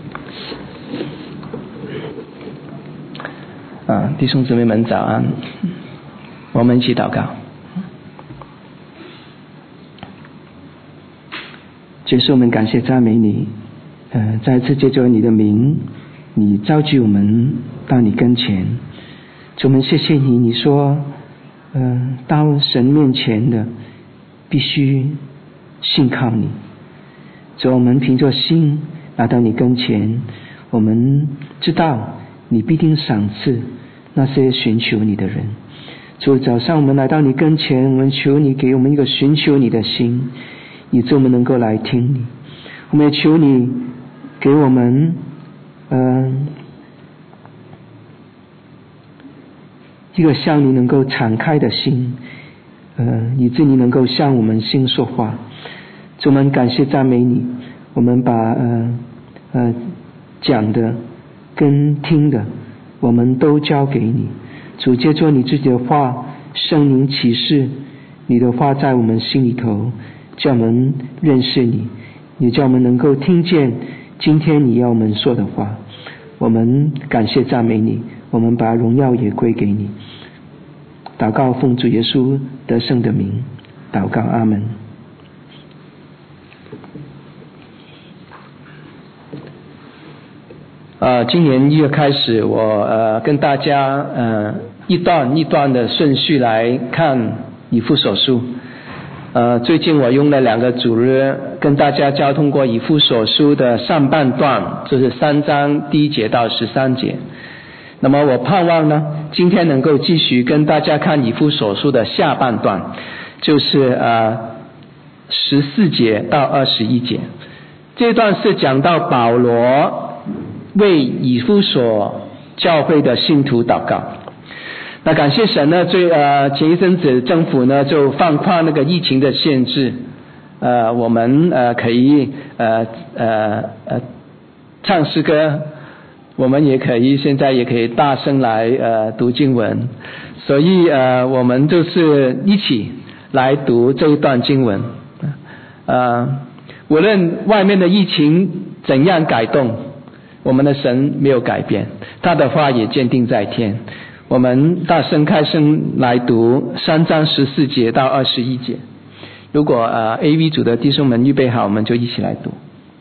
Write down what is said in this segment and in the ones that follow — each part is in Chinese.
弟兄姊妹们早安，我们一起祷告。主，我们感谢赞美你，再次借着你的名，你召集我们到你跟前。主，我们谢谢你，你说到神面前的必须信靠你。主，我们凭着心来到你跟前，我们知道你必定赏赐那些寻求你的人。主，早上我们来到你跟前，我们求你给我们一个寻求你的心，以致我们能够来听你。我们也求你给我们一个向你能够敞开的心，以致你能够向我们心说话。主，我们感谢赞美你，我们把讲的跟听的我们都交给你。主，借着你自己的话，圣灵启示你的话在我们心里头，叫我们认识你，也叫我们能够听见今天你要我们说的话。我们感谢赞美你，我们把荣耀也归给你。祷告奉主耶稣得胜的名祷告，阿们。今年1月开始，我跟大家一段一段的顺序来看以弗所书。最近我用了2个主日跟大家交通过以弗所书的上半段，就是3章1节到13节。那么我盼望呢，今天能够继续跟大家看以弗所书的下半段，就是14节到21节。这段是讲到保罗为以弗所教会的信徒祷告。那感谢神呢，前一阵子政府呢就放宽那个疫情的限制，我们可以唱诗歌，我们现在也可以大声来读经文，所以我们就是一起来读这一段经文。无论外面的疫情怎样改动，我们的神没有改变，他的话也坚定在天。我们大声开声来读3章14节到21节。如果AV 组的弟兄们预备好，我们就一起来读。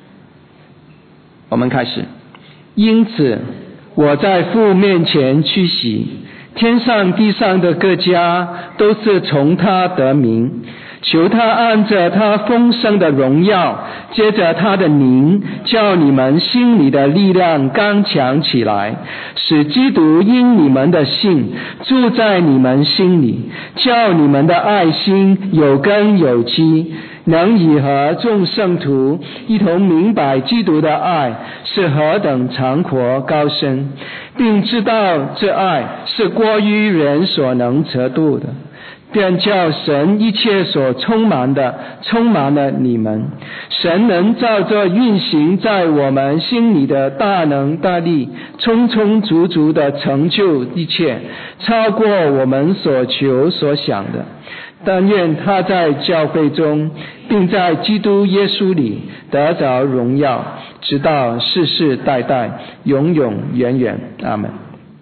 我们开始。因此我在父面前屈膝，天上地上的各家都是从他得名，求他按着他丰盛的荣耀，接着他的名，叫你们心里的力量刚强起来，使基督因你们的信住在你们心里，叫你们的爱心有根有基，能以和众圣徒一同明白基督的爱是何等长阔高深，并知道这爱是过于人所能测度的，便叫神一切所充满了你们。神能照着运行在我们心里的大能大力，充充足足的成就一切，超过我们所求所想的。但愿他在教会中，并在基督耶稣里得着荣耀，直到世世代代，永永远远。阿们。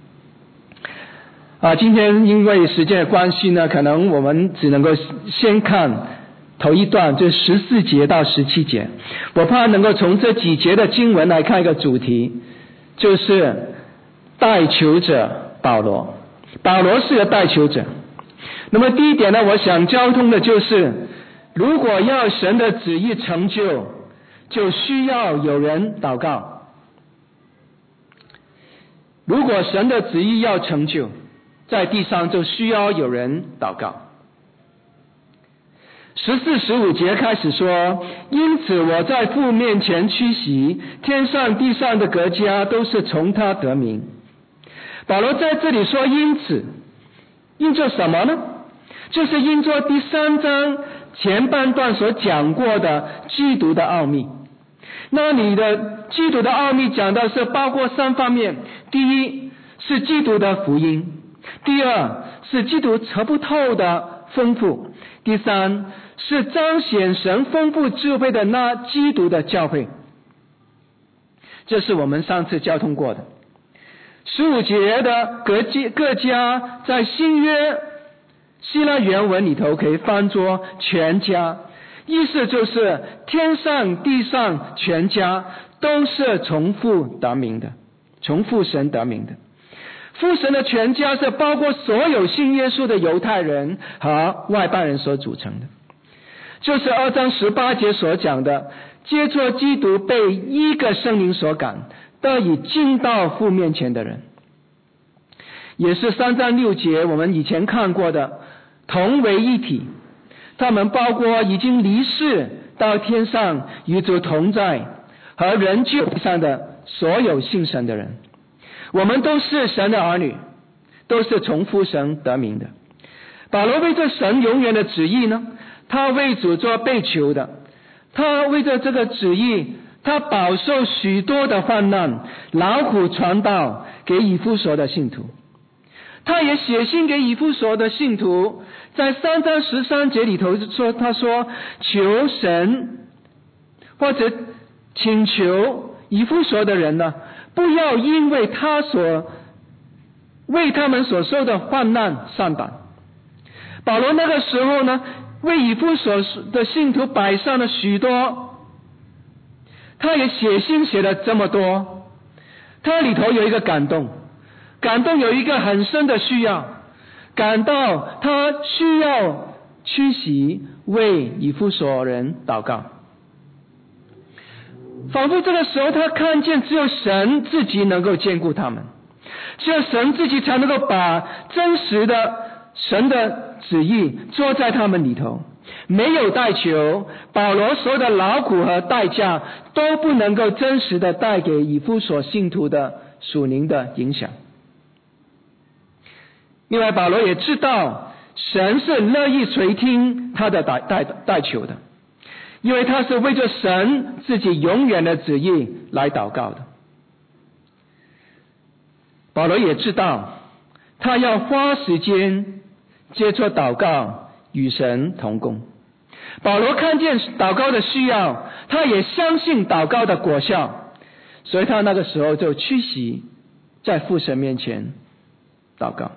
今天因为时间的关系呢，可能我们只能够先看头一段，就是14节到17节。我怕能够从这几节的经文来看一个主题，就是代求者保罗。保罗是个代求者。那么第一点呢，我想交通的就是，如果要神的旨意成就，就需要有人祷告。如果神的旨意要成就在地上，就需要有人祷告。14、15节开始说，因此我在父面前屈膝，天上地上的各家都是从他得名。保罗在这里说因此，因着什么呢？就是因着第3章前半段所讲过的基督的奥秘。那里的基督的奥秘讲的是包括3方面，第一是基督的福音，第二是基督测不透的丰富，第三是彰显神丰富智慧的那基督的教会。 这是我们上次交通过的。15节的各家在新约希腊原文里头可以翻作全家，意思就是天上地上全家都是从父得名的，从父神得名的。父神的全家是包括所有信耶稣的犹太人和外邦人所组成的，就是2章18节所讲的，接触基督被一个圣灵所感，得以进到父面前的人，也是3章6节我们以前看过的同为一体，他们包括已经离世到天上与主同在和人就上的所有信神的人。我们都是神的儿女，都是从父神得名的。保罗为着神永远的旨意呢，他为主做被囚的，他为着这个旨意，他饱受许多的患难，劳苦传道给以弗所的信徒。他也写信给以弗所的信徒，在3章13节里头说，他说求神或者请求以弗所的人呢，不要因为他所为他们所受的患难丧胆。保罗那个时候呢，为以弗所的信徒摆上了许多，他也写信写了这么多，他里头有一个感动有一个很深的需要，感到他需要屈膝为以弗所人祷告，仿佛这个时候他看见只有神自己能够兼顾他们，只有神自己才能够把真实的神的旨意做在他们里头，没有代求，保罗所有的劳苦和代价都不能够真实的带给以弗所信徒的属灵的影响。另外保罗也知道神是乐意垂听他的代求的，因为他是为着神自己永远的旨意来祷告的。保罗也知道他要花时间接触祷告，与神同工。保罗看见祷告的需要，他也相信祷告的果效，所以他那个时候就屈膝在父神面前祷告。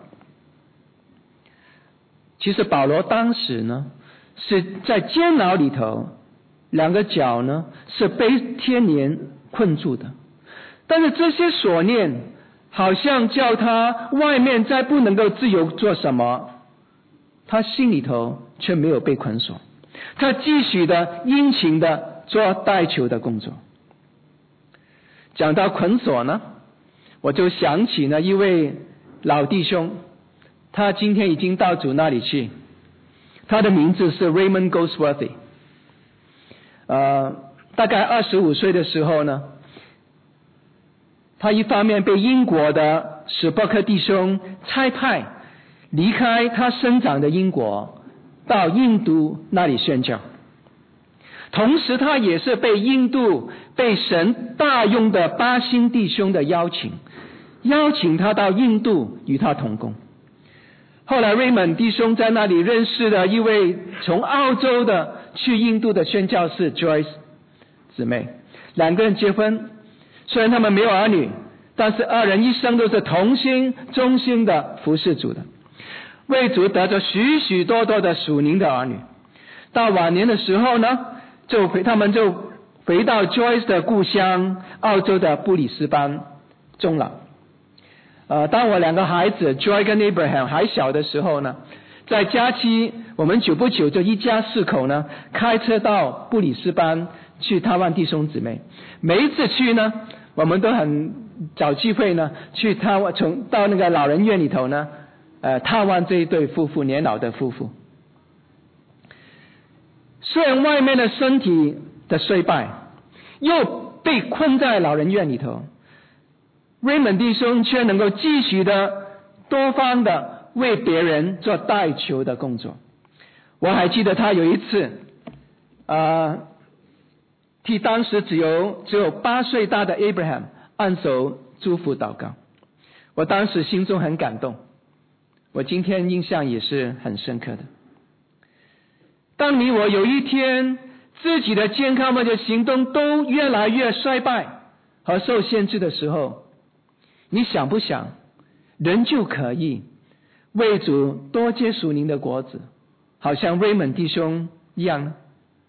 其实保罗当时呢是在监牢里头，两个脚呢是被天帘困住的，但是这些锁链好像叫他外面再不能够自由做什么，他心里头却没有被捆锁，他继续的殷勤的做代求的工作。讲到捆锁呢，我就想起呢一位老弟兄，他今天已经到主那里去，他的名字是 Raymond Goldsworthy。大概25岁的时候呢，他一方面被英国的史伯克弟兄差派离开他生长的英国，到印度那里宣教，同时他也是被印度被神大用的巴辛弟兄的邀请他到印度与他同工。后来 Raymond 弟兄在那里认识了一位从澳洲的去印度的宣教士 Joyce 姊妹，两个人结婚，虽然他们没有儿女，但是二人一生都是同心忠心的服侍主的，为主得着许许多多的属灵的儿女。到晚年的时候呢，他们就回到 Joyce 的故乡澳洲的布里斯班终老。当我两个孩子 Joy 跟 Abraham 还小的时候呢，在假期我们久不久就一家4口呢开车到布里斯班去探望弟兄姊妹。每一次去呢，我们都很找机会呢去到那个老人院里头呢探望这一对夫妇，年老的夫妇。虽然外面的身体的衰败，又被困在老人院里头，Raymond 弟兄却能够继续的多方的为别人做代求的工作。我还记得他有一次替当时只有8岁大的 Abraham 按手祝福祷告，我当时心中很感动，我今天印象也是很深刻的。当你我有一天自己的健康或者行动都越来越衰败， 和受限制的时候，你想不想人就可以为主多结属灵的果子，好像瑞门弟兄一样呢？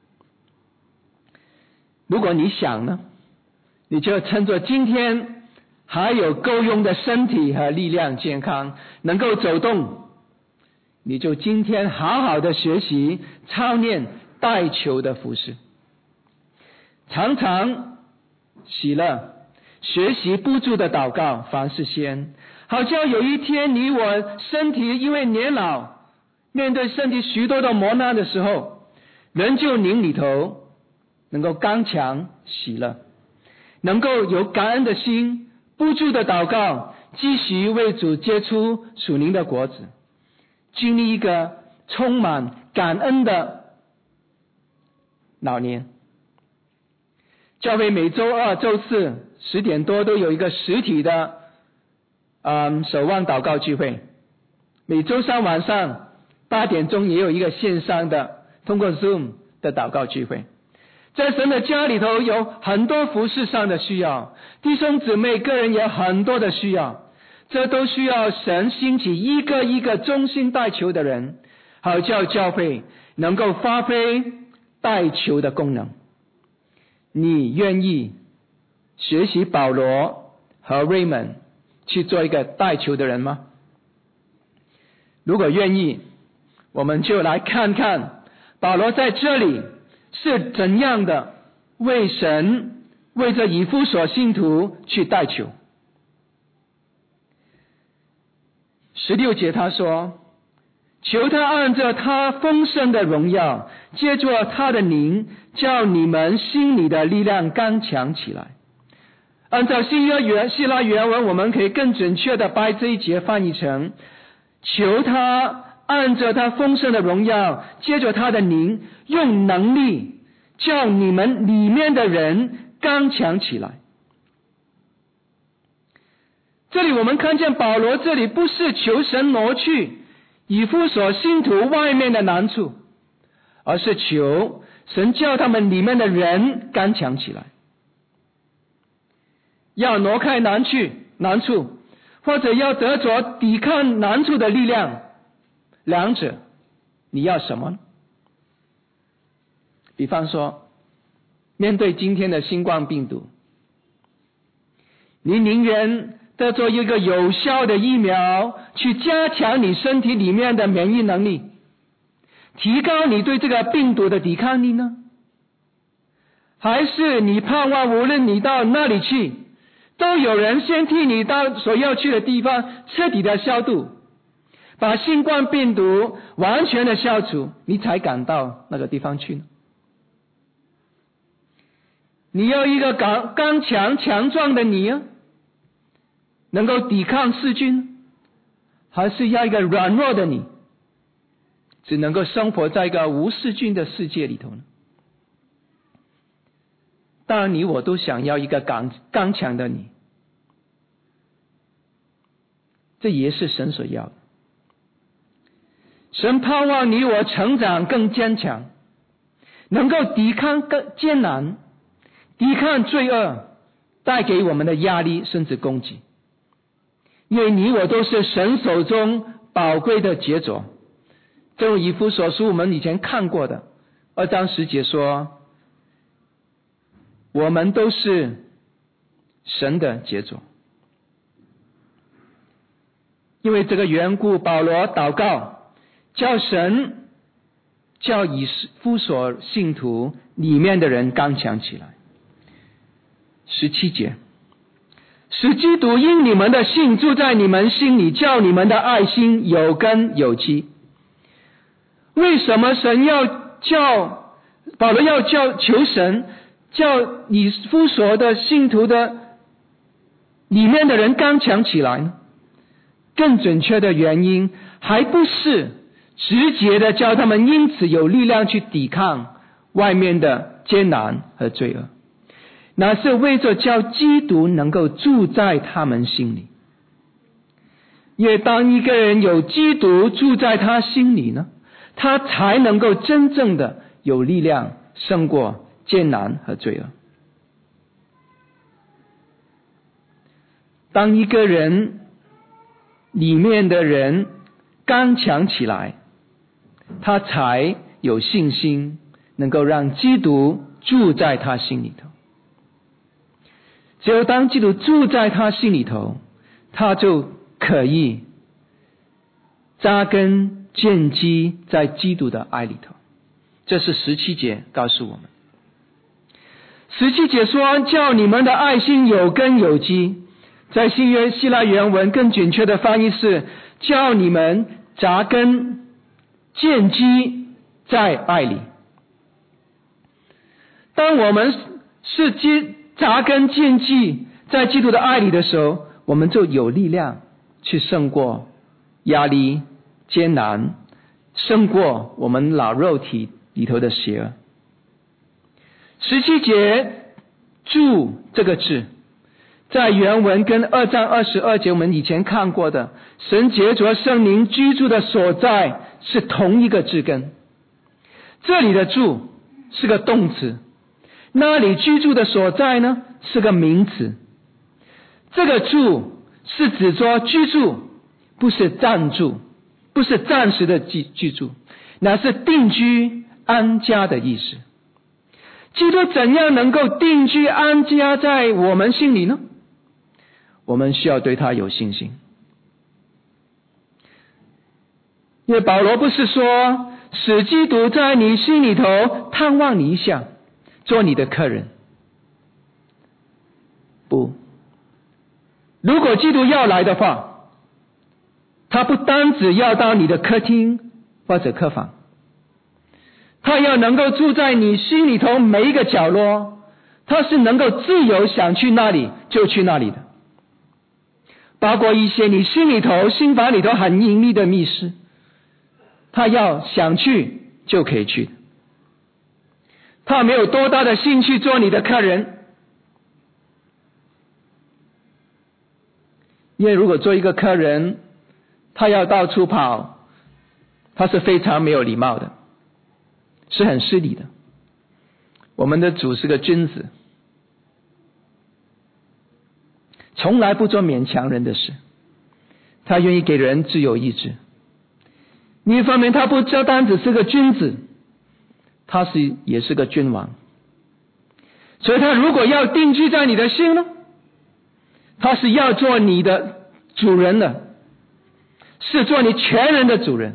如果你想呢，你就趁着今天还有够用的身体和力量健康，能够走动，你就今天好好的学习操练代求的服事，常常喜乐，学习不住的祷告，凡事先，好叫有一天你我身体因为年老，面对身体许多的磨难的时候，人就灵里头能够刚强喜乐，能够有感恩的心，不住的祷告，继续为主结出属灵的果子，经历一个充满感恩的老年。教会每周二、周四10点多都有一个实体的守望祷告聚会，每周三晚上8点钟也有一个线上的通过 Zoom 的祷告聚会。在神的家里头有很多服事上的需要，弟兄姊妹个人也有很多的需要，这都需要神兴起一个一个忠心代求的人，好叫教会能够发挥代求的功能。你愿意学习保罗和瑞门去做一个代求的人吗？如果愿意，我们就来看看保罗在这里是怎样的为神为着以弗所信徒去代求。16节他说，求他按照他丰盛的荣耀，借着他的灵，叫你们心里的力量刚强起来。按照希腊原文，我们可以更准确的把这一节翻译成，求他按照他丰盛的荣耀，借着他的灵，用能力叫你们里面的人刚强起来。这里我们看见保罗这里不是求神挪去以弗所信徒外面的难处，而是求神叫他们里面的人刚强起来。要挪开难处，或者要得着抵抗难处的力量，两者你要什么呢？比方说，面对今天的新冠病毒，你宁愿得着一个有效的疫苗，去加强你身体里面的免疫能力，提高你对这个病毒的抵抗力呢？还是你盼望无论你到那里去，都有人先替你到所要去的地方彻底的消毒，把新冠病毒完全的消除，你才敢到那个地方去呢？你要一个刚强强壮的你啊，能够抵抗细菌，还是要一个软弱的你，只能够生活在一个无细菌的世界里头呢？当然你我都想要一个刚强的你，这也是神所要的。神盼望你我成长更坚强，能够抵抗更艰难，抵抗罪恶带给我们的压力甚至攻击。因为你我都是神手中宝贵的杰作，正如以弗所书我们以前看过的2章10节说，我们都是神的杰作。因为这个缘故，保罗祷告，叫神叫以弗所信徒里面的人刚强起来。17节，使基督因你们的信住在你们心里，叫你们的爱心有根有基。为什么神要叫保罗要求神叫以弗所的信徒的里面的人刚强起来呢？更准确的原因，还不是直接的叫他们因此有力量去抵抗外面的艰难和罪恶，那是为着叫基督能够住在他们心里。因为当一个人有基督住在他心里呢，他才能够真正的有力量胜过艰难和罪恶。 当一个人里面的人刚强起来，他才有信心能够让基督住在他心里头。只有当基督住在他心里头，他就可以扎根建基在基督的爱里头。这是17节告诉我们。17节说，叫你们的爱心有根有基，在新约希腊原文更准确的翻译是，叫你们扎根建基在爱里。当我们是扎根建基在基督的爱里的时候，我们就有力量去胜过压力、艰难，胜过我们老肉体里头的邪恶。17节住这个字，在原文跟2章22节我们以前看过的神藉着圣灵居住的所在是同一个字根。这里的住是个动词，那里居住的所在呢是个名词。这个住是指着居住，不是暂住，不是暂时的居住，乃是定居安家的意思。基督怎样能够定居安家在我们心里呢？我们需要对他有信心。因为保罗不是说使基督在你心里头探望你一下，做你的客人。不，如果基督要来的话，他不单只要到你的客厅或者客房，他要能够住在你心里头每一个角落，他是能够自由想去那里就去那里的，包括一些你心里头心房里头很隐秘的密室，他要想去就可以去。他没有多大的兴趣做你的客人，因为如果做一个客人，他要到处跑，他是非常没有礼貌的，是很失礼的。我们的主是个君子，从来不做勉强人的事，他愿意给人自由意志。另一方面，他不单只是个君子，他也是个君王。所以他如果要定居在你的心呢，他是要做你的主人的，是做你全人的主人。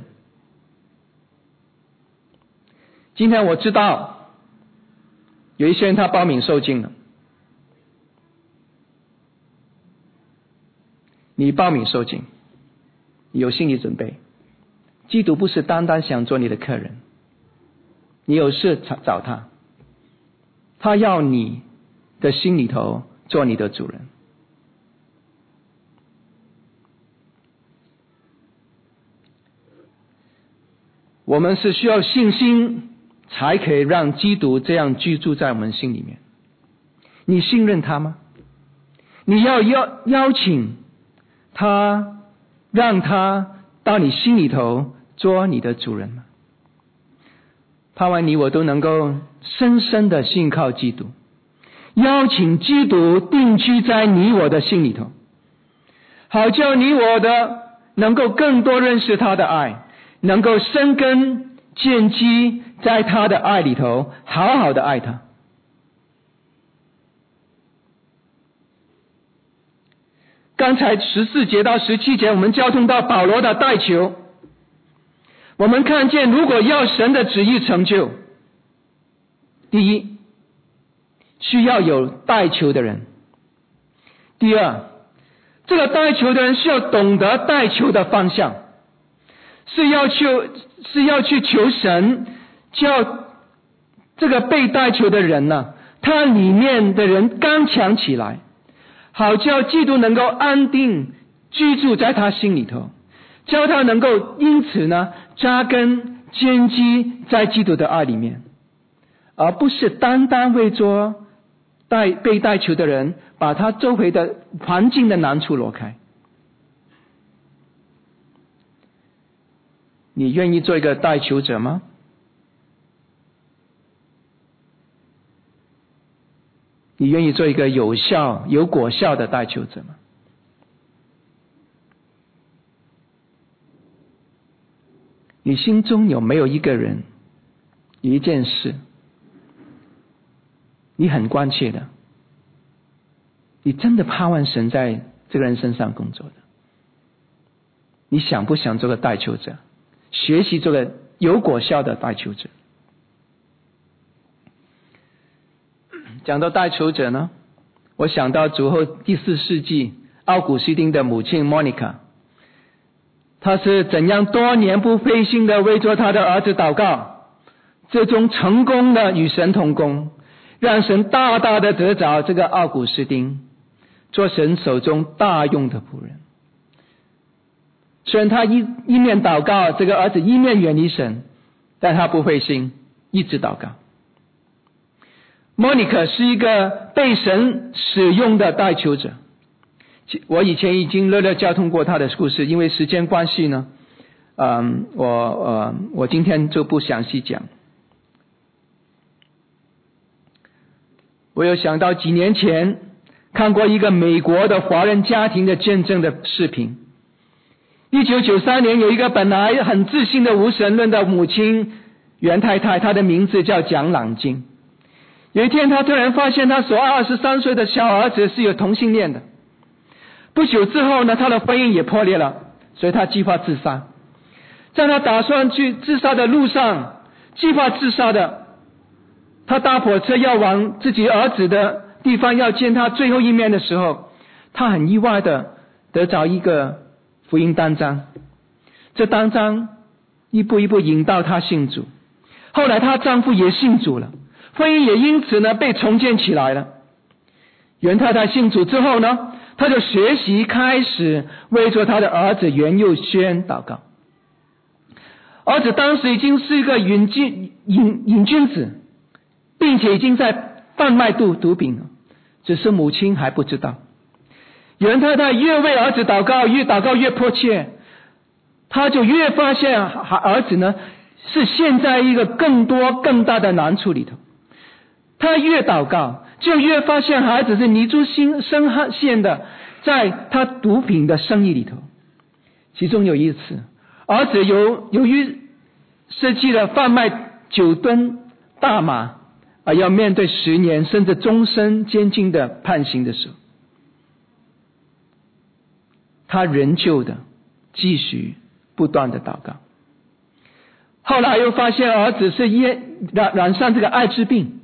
今天我知道有一些人他报名受浸了，你报名受浸，你有心理准备，基督不是单单想做你的客人，你有事找他，他要你的心里头做你的主人。我们是需要信心才可以让基督这样居住在我们心里面。你信任他吗？你要邀请他，让他到你心里头做你的主人吗？盼望你我都能够深深的信靠基督，邀请基督定居在你我的心里头，好叫你我的能够更多认识他的爱，能够生根建基在他的爱里头，好好的爱他。刚才14节到17节我们交通到保罗的代求，我们看见如果要神的旨意成就，第一，需要有代求的人；第二，这个代求的人需要懂得代求的方向，是要去求神，叫这个被代求的人呢，他里面的人刚强起来，好叫基督能够安定居住在他心里头，叫他能够因此呢扎根坚基在基督的爱里面，而不是单单为着被代求的人把他周围的环境的难处挪开。你愿意做一个代求者吗？你愿意做一个有效有果效的代求者吗？ 你心中有没有一个人，有一件事，你很关切的，你真的盼望神在这个人身上工作的？你想不想做个代求者，学习做个有果效的代求者？讲到代求者呢，我想到主后第4世纪奥古斯丁的母亲 Monica， 她是怎样多年不灰心的为着她的儿子祷告，最终成功的与神同工，让神大大的得着这个奥古斯丁，做神手中大用的仆人。虽然他一面祷告，这个儿子一面远离神，但他不灰心，一直祷告。莫妮可是一个被神使用的代求者，我以前已经略略交通过他的故事，因为时间关系呢，我今天就不详细讲。我有想到几年前看过一个美国的华人家庭的见证的视频。1993年，有一个本来很自信的无神论的母亲袁太太，她的名字叫蒋朗金。有一天，她突然发现她所爱23岁的小儿子是有同性恋的。不久之后呢，她的婚姻也破裂了，所以她计划自杀。在她打算去自杀的路上，计划自杀的，她搭火车要往自己儿子的地方要见他最后一面的时候，她很意外的得着一个福音单张，这单张一步一步引导她信主。后来她丈夫也信主了，婚姻也因此呢被重建起来了。袁太太信主之后呢，她就学习开始为着她的儿子袁佑轩祷告。儿子当时已经是一个瘾君子，并且已经在贩卖毒品了，只是母亲还不知道。袁太太越为儿子祷告，越祷告越迫切，她就越发现儿子呢是陷在一个更多更大的难处里头。她越祷告，就越发现孩子是泥足深陷的在他毒品的生意里头。其中有一次，儿子由于失去了贩卖9吨大麻，而要面对10年甚至终身监禁的判刑的时候，他仍旧的继续不断的祷告。后来又发现儿子是染上这个艾滋病，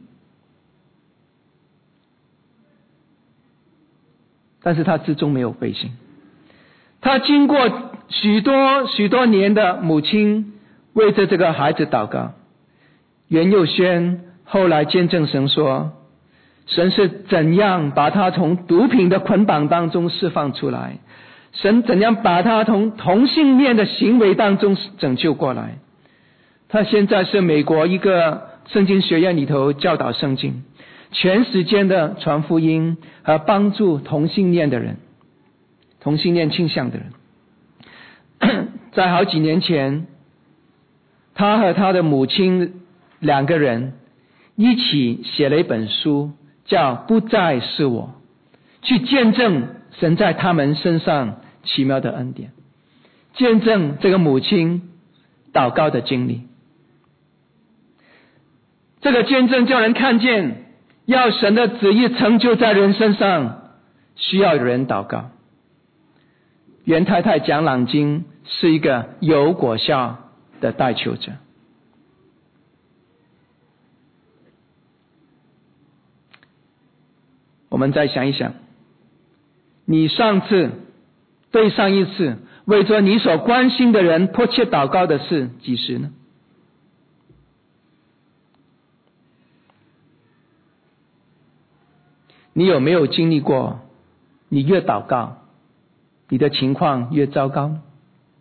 但是他始终没有灰心。他经过许多年的母亲为着这个孩子祷告，袁佑轩后来见证神说，神是怎样把他从毒品的捆绑当中释放出来，神怎样把他从同性恋的行为当中拯救过来。他现在是美国一个圣经学院里头教导圣经，全时间的传福音和帮助同性恋的人，同性恋倾向的人。在好几年前，他和他的母亲2个人一起写了一本书，叫《不再是我》，去见证神在他们身上奇妙的恩典，见证这个母亲祷告的经历。这个见证叫人看见，要神的旨意成就在人身上，需要有人祷告。袁太太蒋朗金是一个有果效的代求者。我们再想一想，你对上一次为着你所关心的人迫切祷告的是几时呢？你有没有经历过，你越祷告，你的情况越糟糕呢？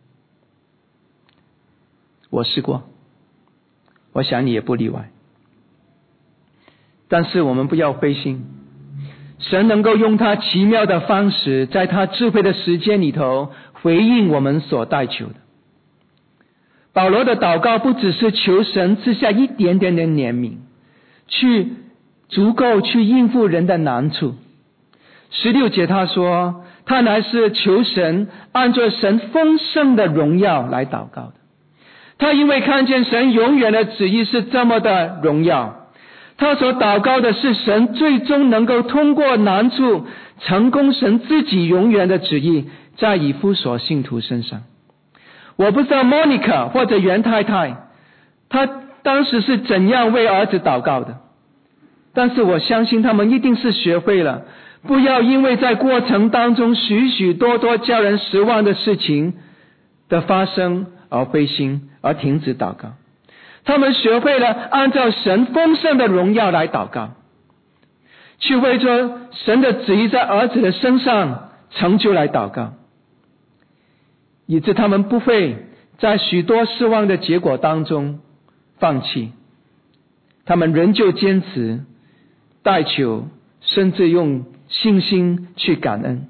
我试过，我想你也不例外。但是我们不要灰心，神能够用他奇妙的方式，在他智慧的时间里头回应我们所代求的。保罗的祷告不只是求神赐下一点点的怜悯，足够去应付人的难处。16节他说，他乃是求神按照神丰盛的荣耀来祷告的。 他因为看见神永远的旨意是这么的荣耀，他所祷告的是神最终能够通过难处成功神自己永远的旨意在以弗所信徒身上。我不知道 Monica 或者袁太太她当时是怎样为儿子祷告的，但是我相信他们一定是学会了不要因为在过程当中许许多多叫人失望的事情的发生而灰心，而停止祷告。他们学会了按照神丰盛的荣耀来祷告，去为着神的旨意在儿子的身上成就来祷告，以致他们不会在许多失望的结果当中放弃，他们仍旧坚持代求，甚至用信心去感恩。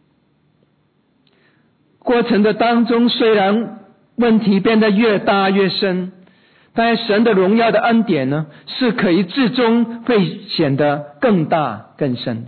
过程的当中虽然问题变得越大越深，但神的荣耀的恩典呢，是可以至终会显得更大更深的。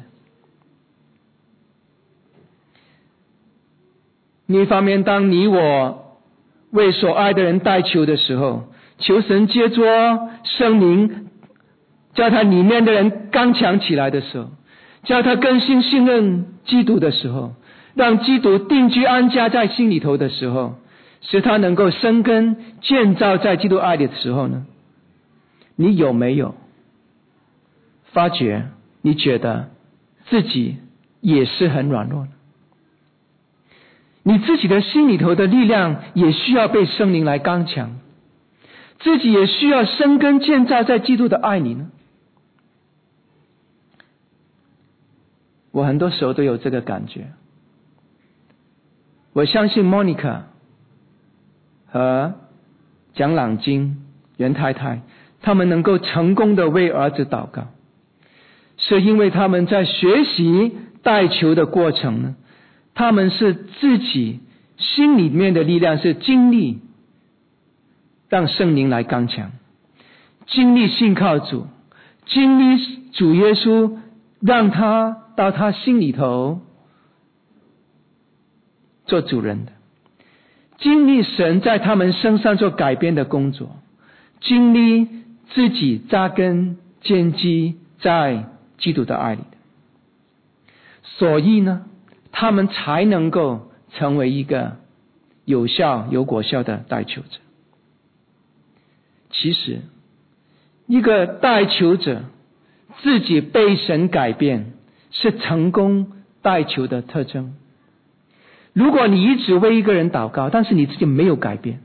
另一方面，当你我为所爱的人代求的时候，求神借着圣灵叫他里面的人刚强起来的时候，叫他更新信任基督的时候，让基督定居安家在心里头的时候，使他能够生根建造在基督爱里的时候呢，你有没有发觉你觉得自己也是很软弱的？你自己的心里头的力量也需要被圣灵来刚强，自己也需要生根建造在基督的爱里呢？我很多时候都有这个感觉。我相信 Monica 和蒋朗金、袁太太他们能够成功的为儿子祷告，是因为他们在学习代求的过程呢，他们是自己心里面的力量是经历让圣灵来刚强，经历信靠主，经历主耶稣让他到他心里头做主人的，经历神在他们身上做改变的工作，经历自己扎根建基在基督的爱里的，所以呢，他们才能够成为一个有效有果效的代求者。其实一个代求者自己被神改变是成功代求的特征。如果你一直为一个人祷告，但是你自己没有改变，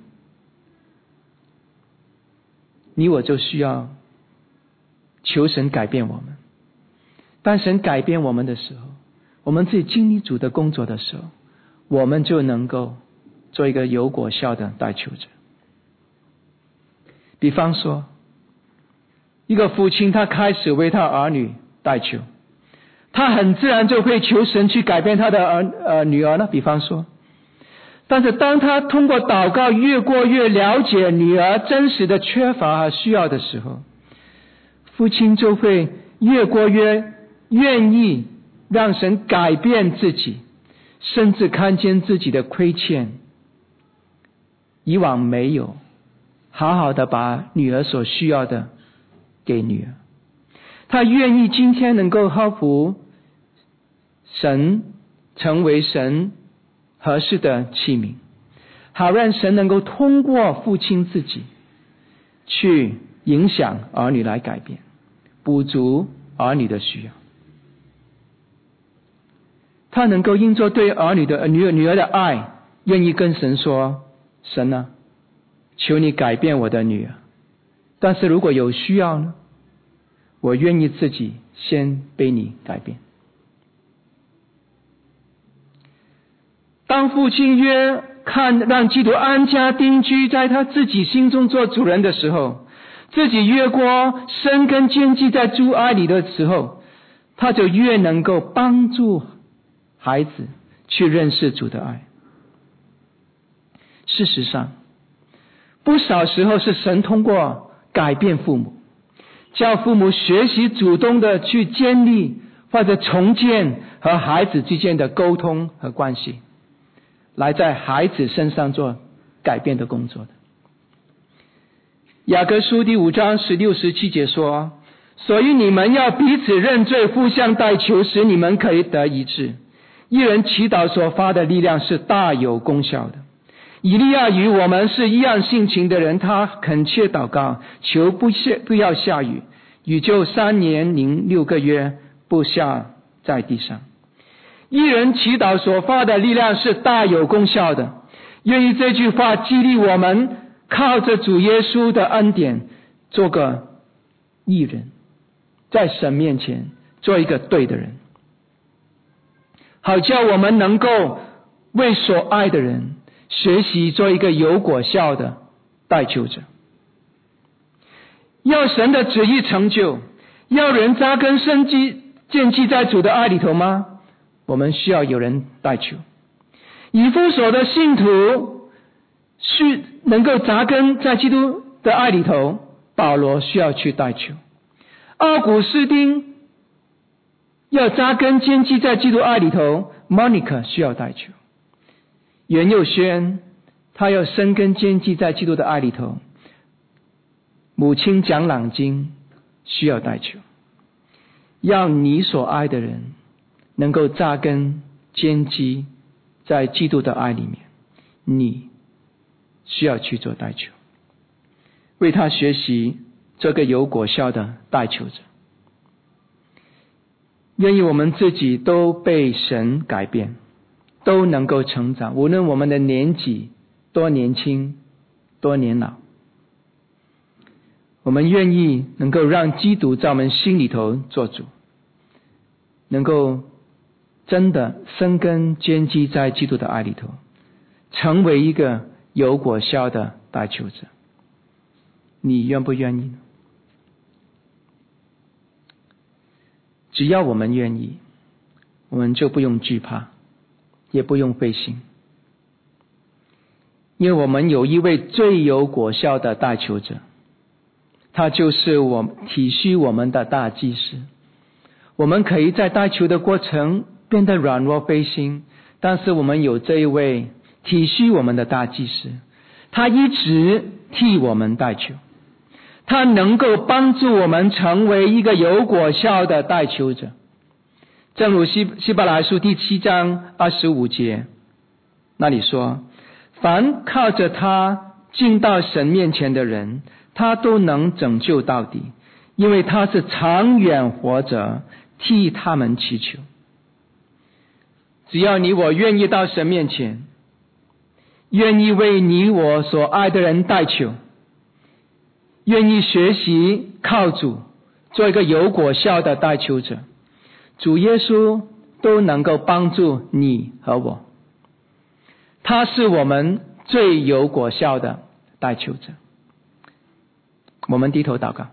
你我就需要求神改变我们。当神改变我们的时候，我们自己经历主的工作的时候，我们就能够做一个有果效的代求者。比方说，一个父亲他开始为他儿女代求，他很自然就会求神去改变他的女儿呢。比方说，但是当他通过祷告越过越了解女儿真实的缺乏和需要的时候，父亲就会越过越愿意让神改变自己，甚至看见自己的亏欠，以往没有好好的把女儿所需要的给女儿。他愿意今天能够呵护神，成为神合适的器皿，好让神能够通过父亲自己去影响儿女来改变，补足儿女的需要。他能够因着对儿女的女儿的爱，愿意跟神说，神啊，求你改变我的女儿，但是如果有需要呢，我愿意自己先被你改变。当父亲让基督安家定居在他自己心中做主人的时候，自己越过生根建基在主爱里的时候，他就越能够帮助孩子去认识主的爱。事实上，不少时候是神通过改变父母，叫父母学习主动的去建立或者重建和孩子之间的沟通和关系，来在孩子身上做改变的工作的。 雅各书第5章16、17节说，所以你们要彼此认罪，互相代求，使你们可以得医治。一人祈祷所发的力量是大有功效的。以利亚与我们是一样性情的人，他恳切祷告，求不要下雨，雨就3年零6个月不下在地上。一人祈祷所发的力量是大有功效的。愿意这句话激励我们，靠着主耶稣的恩典，做个义人，在神面前做一个对的人，好叫我们能够为所爱的人学习做一个有果效的代求者。要神的旨意成就，要人扎根生机建基在主的爱里头吗？我们需要有人代求。以弗所的信徒是能够扎根在基督的爱里头，保罗需要去代求。奥古斯丁要扎根坚基在基督爱里头， Monica 需要代求。袁佑轩他要生根坚基在基督的爱里头，母亲蒋朗金需要代求。让你所爱的人能够扎根坚基在基督的爱里面，你需要去做代求，为他学习这个有果效的代求者。愿意我们自己都被神改变，都能够成长，无论我们的年纪多年轻多年老，我们愿意能够让基督在我们心里头做主，能够真的生根坚基在基督的爱里头，成为一个有果效的代求者。你愿不愿意呢？只要我们愿意，我们就不用惧怕，也不用灰心，因为我们有一位最有果效的代求者，他就是体恤我们的大祭司。我们可以在代求的过程变得软弱灰心，但是我们有这一位体恤我们的大祭司，他一直替我们代求，他能够帮助我们成为一个有果效的代求者。正如希伯来书第7章25节那里说，凡靠着他进到神面前的人，他都能拯救到底，因为他是长远活着，替他们祈求。只要你我愿意到神面前，愿意为你我所爱的人代求，愿意学习靠主做一个有果效的代求者，主耶稣都能够帮助你和我。他是我们最有果效的代求者。我们低头祷告。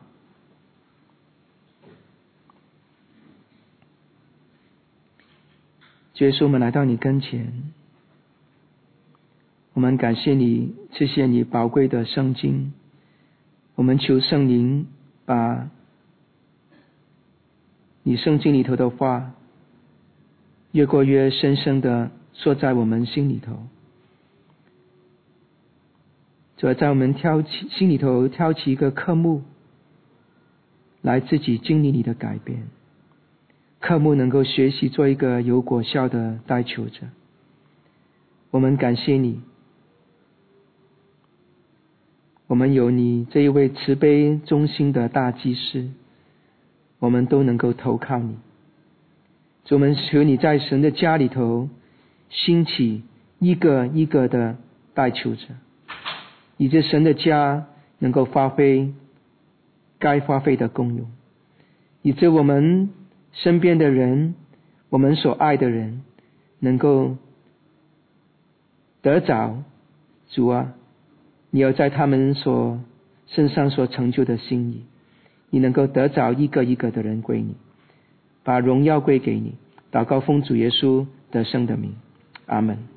主耶稣，我们来到你跟前，我们感谢你，谢谢你宝贵的圣经，我们求圣灵把你圣经里头的话越过越深深的说在我们心里头，主要在我们心里头挑起一个科目，来自己经历你的改变，科目能够学习做一个有果效的代求者。我们感谢你，我们有你这一位慈悲忠心的大祭司，我们都能够投靠你。主，我们求你在神的家里头兴起一个一个的代求者，以致神的家能够发挥该发挥的功用，以致我们身边的人，我们所爱的人能够得着主啊，你要在他们身上所成就的心意，你能够得着一个一个的人归你，把荣耀归给你。祷告奉主耶稣得胜的名，阿们。